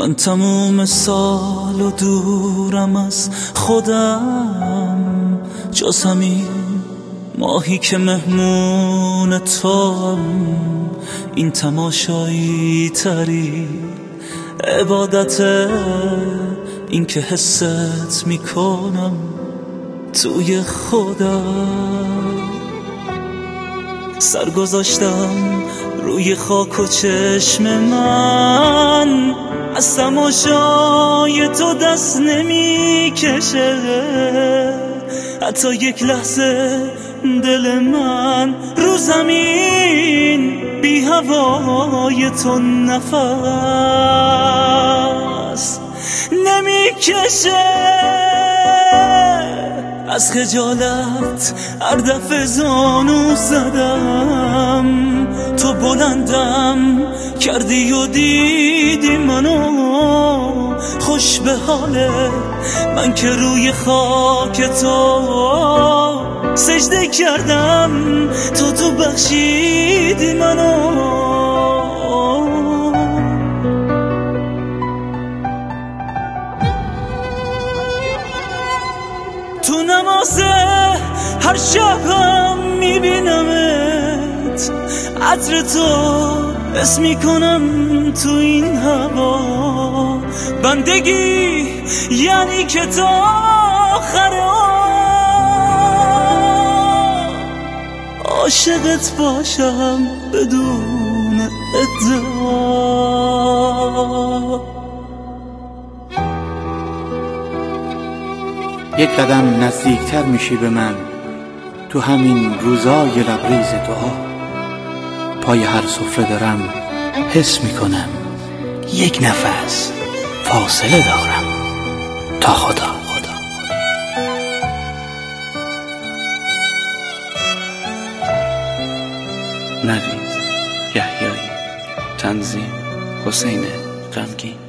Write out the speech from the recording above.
من تموم سال و دورم از خودم، جز همین ماهی که مهمون توام. این تماشایی تری عبادته، این که حست میکنم توی خودم. سر گذاشتم روی خاک و چشم من از تماشای تو دست نمی کشه. حتی یک لحظه دل من رو زمین بی هوای تو نفس نمی کشه. از خجالت هر دفعه زانو زدم، تو بلندم کردی و دیدی منو خوش به حاله. من که روی خاک تو سجده کردم، تو بخشیدی منو. تو نماز هر شبم میبینمت، عطر تو حس میکنم تو این هوا. بندگی یعنی که تا آخر عاشقت باشم بدون ادعا. یک قدم نزدیکتر میشی به من تو همین روزای لبریز دعا. پای هر سفره دارم حس میکنم یک نفس فاصله دارم تا خدا. نوید یحیایی، تنظیم حسین غمگین.